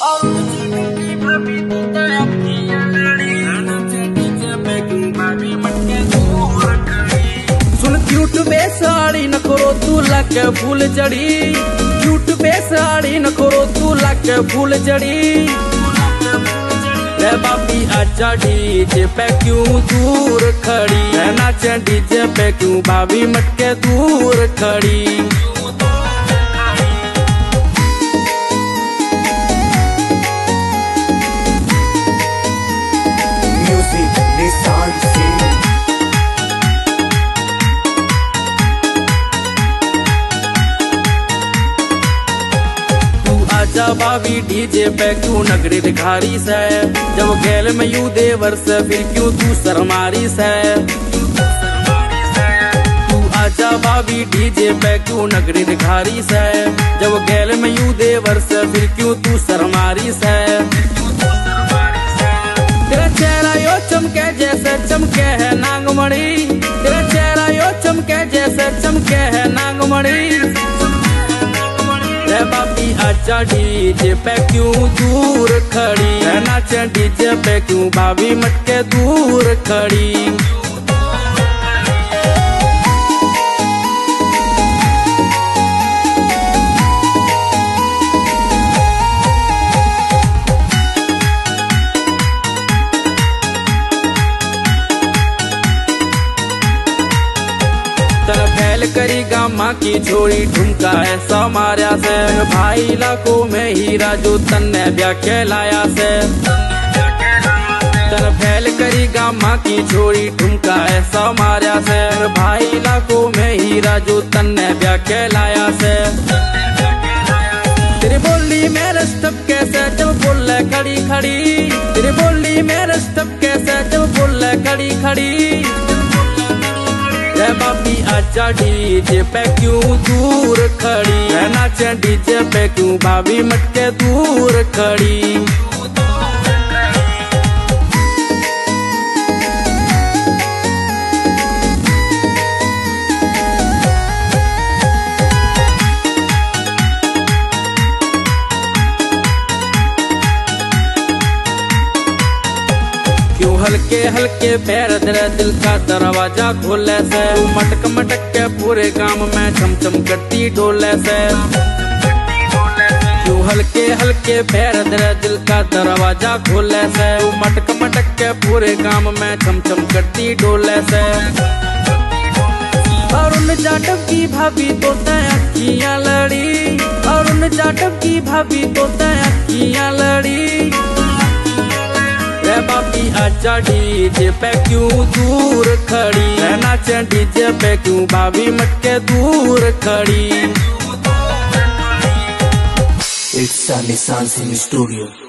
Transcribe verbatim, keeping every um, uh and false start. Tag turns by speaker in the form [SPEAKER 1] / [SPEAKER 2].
[SPEAKER 1] सुन cute बेसाड़ी न करो तू लाके फूल जड़ी, क्यूट बेसाड़ी न करो तू लाके फूल जड़ी। रे बाबी आजा डीजे पे क्यों दूर खड़ी, नाचे डीजे पे क्यों भाभी मटके दूर खड़ी। आजा भाभी डीजे पे क्यों नगरी दिखारी से, जब गैल में यू देवर से फिर क्यों तू शर्मारी से। तू आजा भाभी डीजे पे क्यों नगरी दिखारी से, जब गैल में यू देवर से फिर क्यों तू शर्मारी से। तेरा चेहरा यो चमके जैसे चमके है नागमणि, तेरा चेहरा यो चमके जैसे चमके है नागमणि। रे बाबी आजा डीजे पे क्यों दूर खड़ी, नाचे डीजे पे क्यों भाभी मटके दूर खड़ी। तन फैल करी गामा की छोरी ठुमका ऐसा मारा से, भाई लाखों में हीरा जो तन्ने ब्याह कहलाया से। तन फैल करी गामा की छोरी ठुमका ऐसा मारा से, भाई लाखों में हीरा जो तन्ने ब्याह कहलाया से। तेरी बोली मेरे स्टप कैसे जब बोले खड़ी खड़ी, तेरी बोली मेरे स्टप कैसे जब बोले खड़ी खड़ी। रे बाबी आजा डीजे पे क्यों दूर खड़ी, नाचे डीजे पे क्यों भाभी मटके दूर खड़ी। हल्के हल्के पैर तेरे दिल का दरवाजा खोले से, मटक मटक के पूरे गांव में चम चम करती डोले से। क्यों हल्के हल्के पैर तेरे दिल का दरवाजा खोले से, मटक मटक के पूरे गांव में चम चम करती डोले से। और उन जाटव की भाभी तो तय अखियां लड़ी, और उन जाटव की भाभी तो तय अखियां लड़ी। रे बाबी आजा डीजे पे क्यों दूर खड़ी, नाचे डीजे पे क्यों भाभी मटके दूर खड़ी।
[SPEAKER 2] It's Sunny Sun in the studio.